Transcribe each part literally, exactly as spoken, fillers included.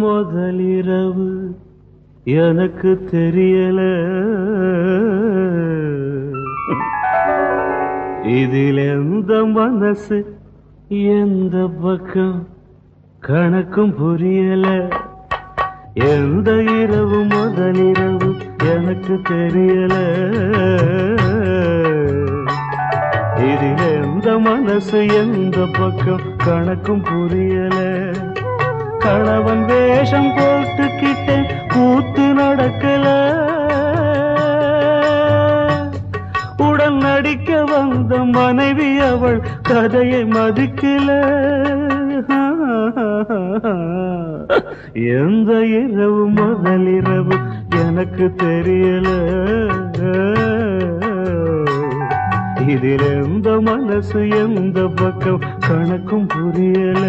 முதலிரவு எனக்கு தெரியல, இதில் எந்த மனசு எந்த பக்கம் கணக்கும் புரியல. எந்த இரவு முதலிரவு எனக்கு தெரியல, இதில் எந்த மனசு எந்த பக்கம் கணக்கும் புரியல. கணவன் வேஷம் போட்டுக்கிட்ட கூத்து நடக்கல, உடன் நடிக்க வந்த மனைவி அவள் கதையை மதிக்கல. எந்த இரவு முதலிரவு எனக்கு தெரியல, இதில் எந்த மனசு எந்த பக்கம் கணக்கும் புரியல.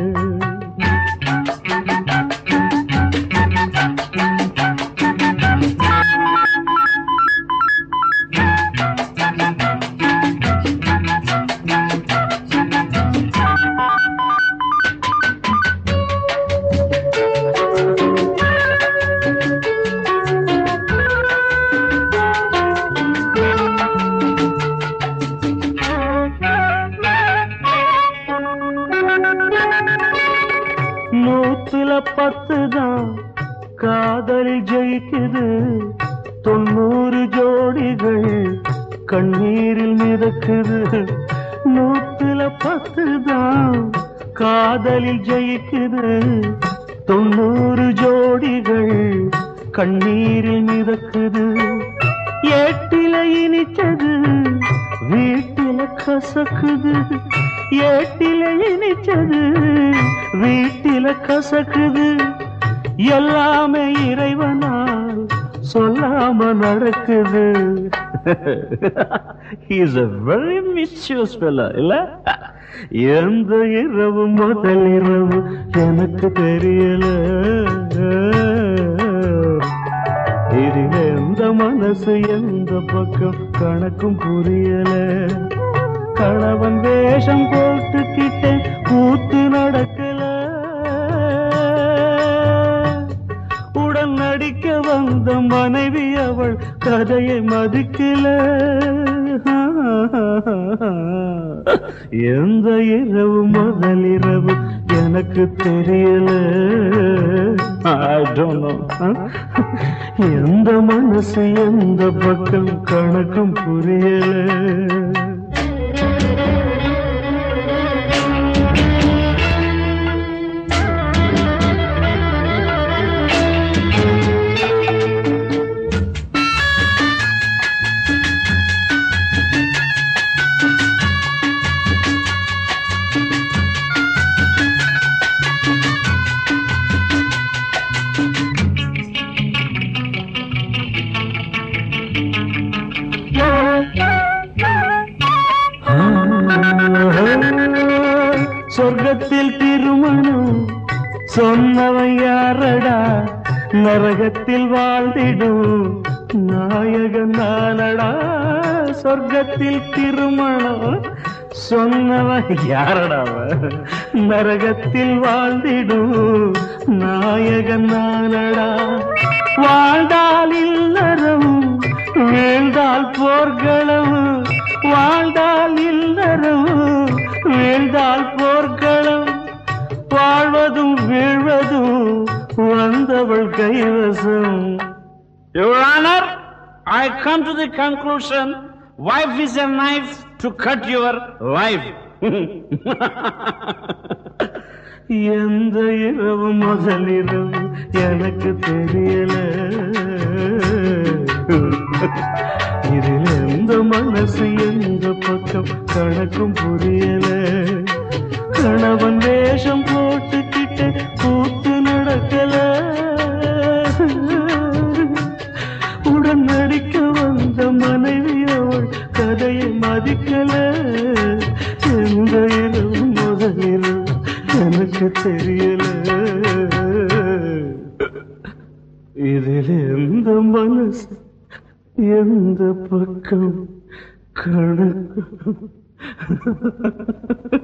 நூத்துல பத்து தான் காதலில் ஜெயிக்குது, தொண்ணூறு ஜோடிகள் கண்ணீரில் மிதக்குது. நூத்துல பத்து தான் காதலில் ஜெயிக்குது, தொண்ணூறு ஜோடிகள் கண்ணீரில் மிதக்குது. ஏட்டில இனிச்சது வீட்டில கசக்குது, ஏட்டில இனிச்சது வீட்டில கசக்குது. எல்லாமே இறைவனால் சொல்லாம நடக்குது. He is a very mischievous fellow, இல்ல? எந்த இரவு முதல் இரவு எனக்கு தெரியல, இதில் எந்த மனசு எந்த பக்கம் கணக்கும் புரியல. கணவன் வேஷம் போட்டுக்கிட்ட கூத்து நடக்கல, உடன் நடிக்க வந்த மனைவி அவள் கதையை மதிக்கல. எந்த இரவு முதல் இரவு எனக்கு தெரியல, I don't know. எந்த மனசு எந்த பக்கம் கணக்கும் புரியல. சொர்க்கத்தில் திருமணம் சொன்னவன் யாரடா, நரகத்தில் வாழ்ந்திடும் நாயகன் நானடா. சொர்க்கத்தில் திருமணம் சொன்னவன் யாரடா, நரகத்தில் வாழ்ந்திடும் நாயகன் நானடா. வாழ்ந்தால் இல்லறம் வீழ்ந்தால் போர்களம், வாழ்ந்தால் இல்லறம் வீழ்ந்தால் போர்களம். வாழ்வதும் வீழ்வதும் வந்தவள் கைவசம். Your Honor, I come to the conclusion, wife is a knife to cut your life. எந்த இரவு முதல் இரவு எனக்கு தெரியல, இதில் எந்த மனசு எந்த பக்கம் கணக்கும் புரியல. கணவன் வேஷம் போட்டுக்கிட்ட கூத்து நடக்கல, உடன் நடிக்க வந்த மனைவி அவள் கதையை மதிக்கல. எந்த இரவு முதல் இரவு எனக்கு தெரியல, இதில் எந்த மனசு எந்த பக்கம் கணக்கு